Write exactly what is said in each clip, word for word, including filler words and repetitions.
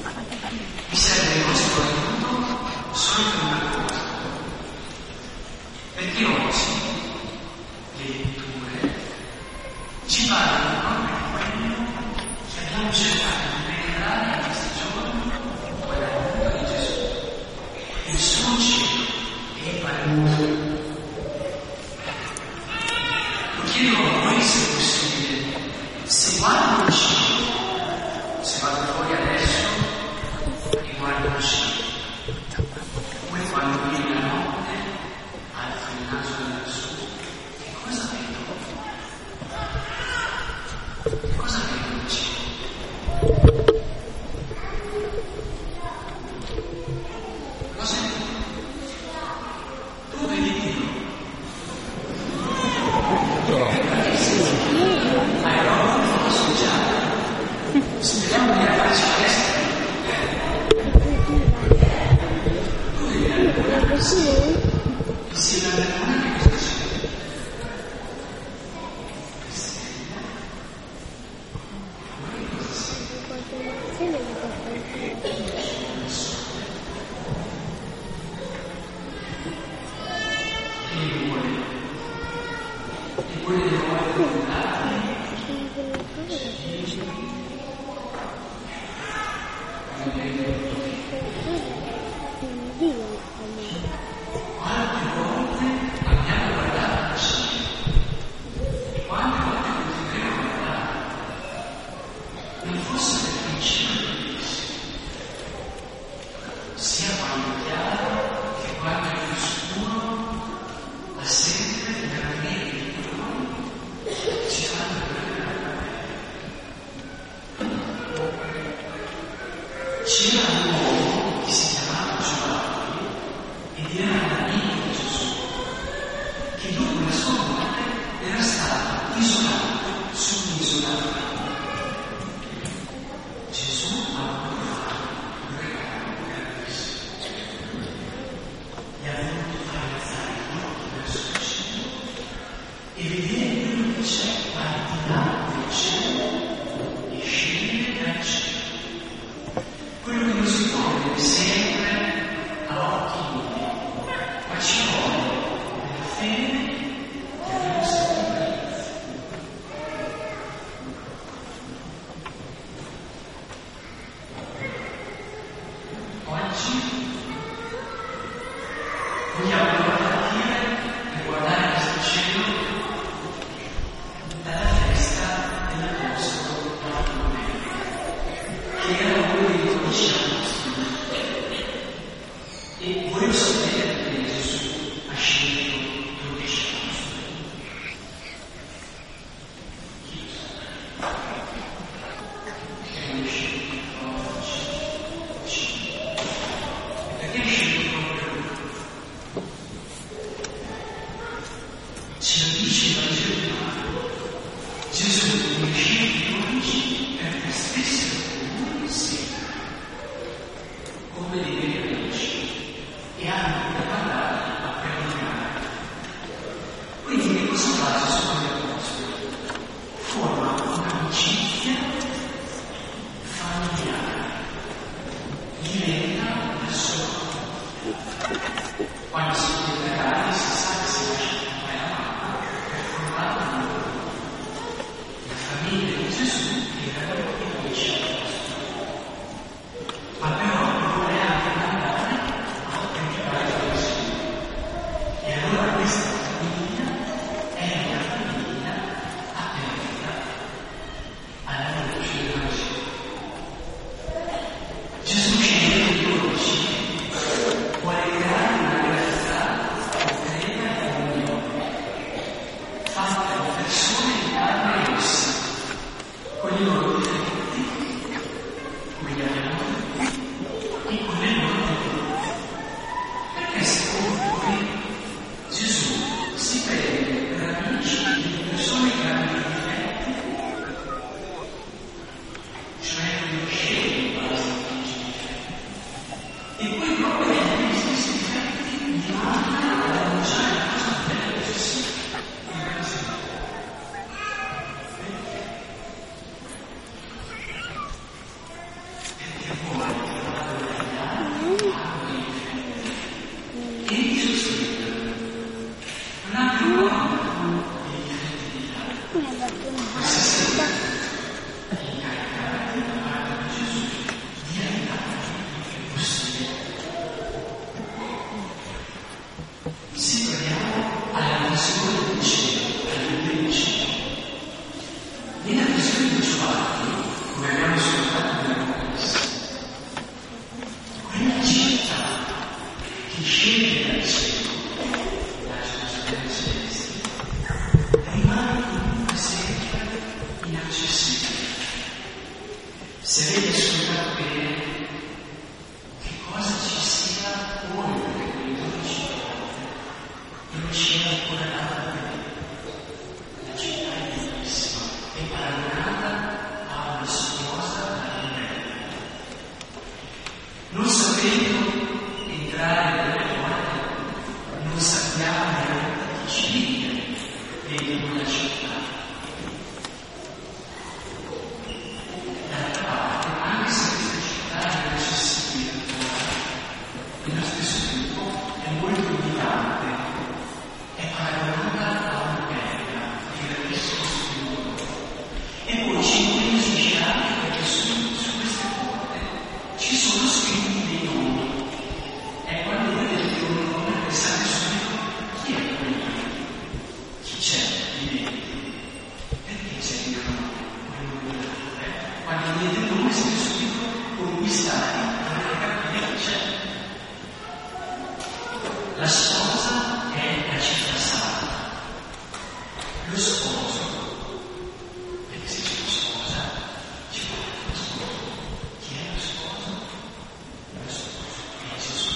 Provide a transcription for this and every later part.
Mi serve il vostro aiuto solo per una cosa, perché oggi le letture ci parlano proprio di quello che abbiamo cercato di regalare a questi giorni con l'aiuto di Gesù, il suo cielo e il paradiso. Lo chiedo a voi se è possibile, se guardo il cielo, se vado fuori adesso e guardo il cielo, come quando viene la notte, alzo il naso lassù, che cosa vedo? Che cosa vedo nel cielo? Cosa vedo? Tu vedi Dio? Ma è proprio un po' associato. Speriamo di farci questo. Tu vedi la luna? Insieme alla luna che cosa c'è? Stelle. Ma che cosa sei? E vuole? E vuole le vuole guardare? Quante volte abbiamo guardato il cielo e quante volte continueremo a guardare, non fosse perché il cielo è bellissimo, sia quando è chiaro che quando è più scuro, ma sempre le meraviglie di colori ci fanno vedere la bella. C'era un uomo che si chiamava Giovanni ed era un amico di Gesù, che dopo la sua morte era stato isolato su un'isola. Gesù ha voluto fare un regalo grandissimo. Gli ha voluto fare alzare gli occhi verso il cielo e vedere quello che c'è al di là del cielo e scegliere dal cielo. Quello che non si può vedere sempre a occhi nudi, ma ci vuole nella fede che abbiamo sentito all'inizio. Oggi vogliamo partire per guardare questo cielo dalla festa dell'Apostolo Bartolomeo, che era quello dei dodici apostoli. E voglio sapere perché Gesù ha scelto dodici apostoli. Chi lo sa? Perché non ha scelto dodici? cinque. Perché ha scelto proprio loro? Ce lo dice il Vangelo di Marco. Gesù ne ha scelti dodici perché stessero con lui insieme, come dei veri amici, e hanno da parlare a perdonare. Quindi che cosa fa Gesù con gli apostoli? Forma un'amicizia familiare, diventa una sola. Quando si è ragazzi si sa che si lascia il papà e la mamma per formare un loro. La famiglia di Gesù erano i dodici apostoli. Ma però vuole anche andare a autenticare Gesù. E allora questa famiglia è una famiglia aperta alla luce del Vangelo. Gesù sceglie i dodici, vuole creare una realtà concreta e unione, fatta di persone di carne e ossa, con i loro difetti, con gli amori e con le loro virtù. Perché secondo voi Gesù si prende per amici di persone che hanno dei difetti, cioè non sceglie in base a questi difetti, e poi proprio negli stessi difetti li manda ad annunciare la cosa bella di Gesù. Perché vuole solito entrare nelle porte non sappiamo neanche chi ci vive dentro una città. D'altra parte, anche se questa città è accessibile nello stesso tempo è molto invitante, è paragonata a una perla di grandissimo splendore. E poi ci incuriosisce anche perché su, su queste porte ci sono scritti dei nomi. E quando voi vedete un nome pensate subito chi è quello? Chi c'è lì dentro? Perché c'è il nome? Quando vedete il nome siete subito conquistati, dovete capire chi c'è. La sposa è la città santa. Lo sposo, perché se c'è lo sposa, ci vuole lo sposo. Chi è lo sposo? Lo sposo è Gesù.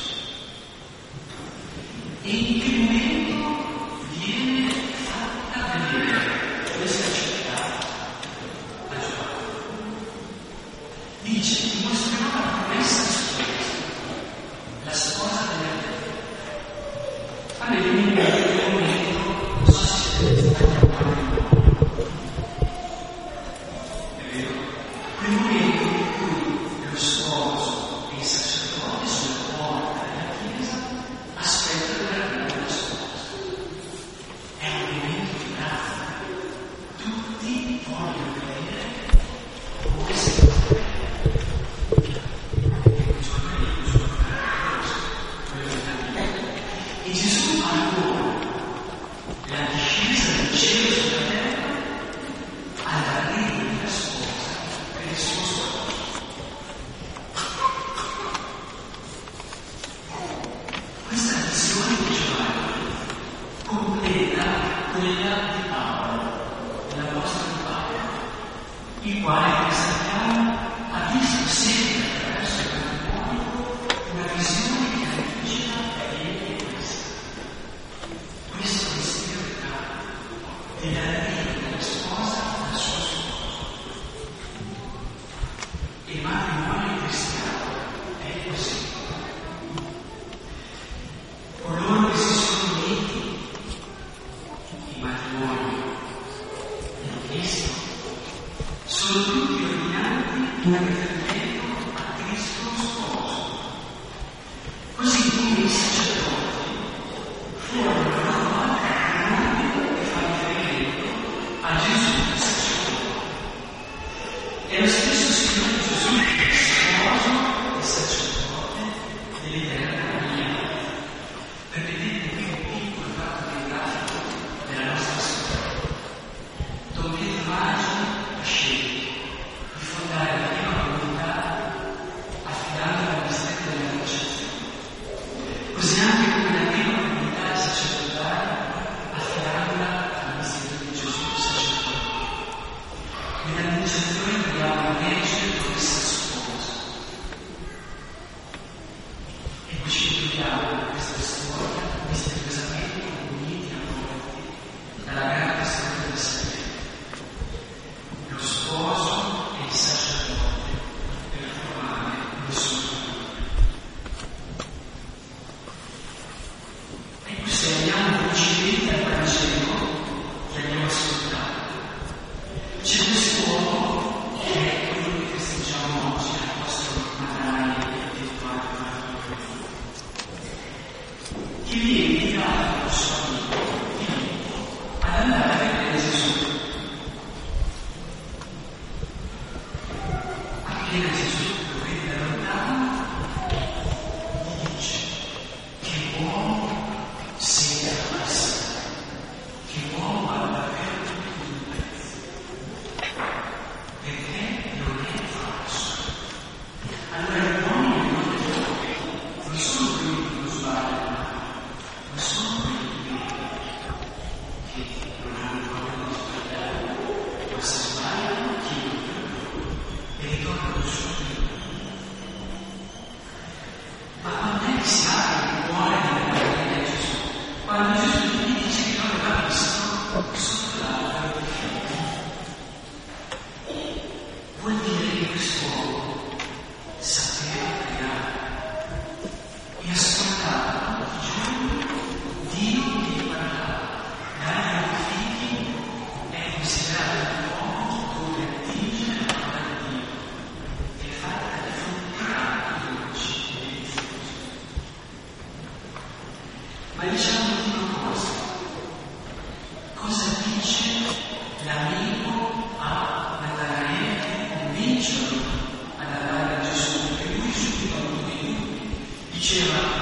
E in che momento viene fatta vedere questa città a Giovanni? Dice, ti mostrerò la promessa sposa, la sposa della terra. A me mi viene un momento, non so se siete stati a è vero? Quel momento in cui lo sposo e il sacerdote sulla porta della chiesa aspettano l'arrivo della sposa. È un momento di grazia. Tutti vogliono vedere come si fa. E Gesù ancora la discesa del cielo sulla terra all'arrivo della sposa per il suo sposo. Questa visione di Giovanni completa quella di Paolo, la vostra di Paolo, il quale, come sappiamo, ha visto sempre attraverso il matrimonio una visione che anticipa egli e questa. Questo mistero di Paolo, dell'arrivo della sposa al suo sposo. Il matrimonio cristiano è così. Coloro che si sono uniti in matrimonio in Cristo sono tutti ordinati in riferimento a Cristo sposo. Così come i sacerdoti furono la loro volta ordinati che fa riferimento a Gesù il sacerdote. È lo stesso Signore Gesù che è sposo e sacerdote dell'eterna famiglia. Per vedere qui un piccolo fatto biografico della nostra storia. Don Pietro Maggi ha scelto di fondare la prima comunità affidando al mistero della concezione. Così anche come la prima comunità sacerdotale affidandola al mistero di Gesù sacerdote. Nell'annunciazione vediamo la Vergine con questa sposa. E qui ci troviamo in questa storia misteriosamente uniti a morti dalla grande storia del Signore. Lo sposo e il sacerdote per formare il suo famiglia. Ecco, se andiamo velocemente al Vangelo che abbiamo ascoltato, c'è quest'uomo che è quello che festeggiamo oggi al nostro Natale virtuale che viene invitato dal suo amico Filippo ad andare a vedere Gesù. Appena Gesù lo vede da lontano, gli dice: che uomo sia questo, che uomo ha davvero tutto in pezzi, perché non è falso. Allora gli uomini non sono quelli che non sbagliano, ma diceva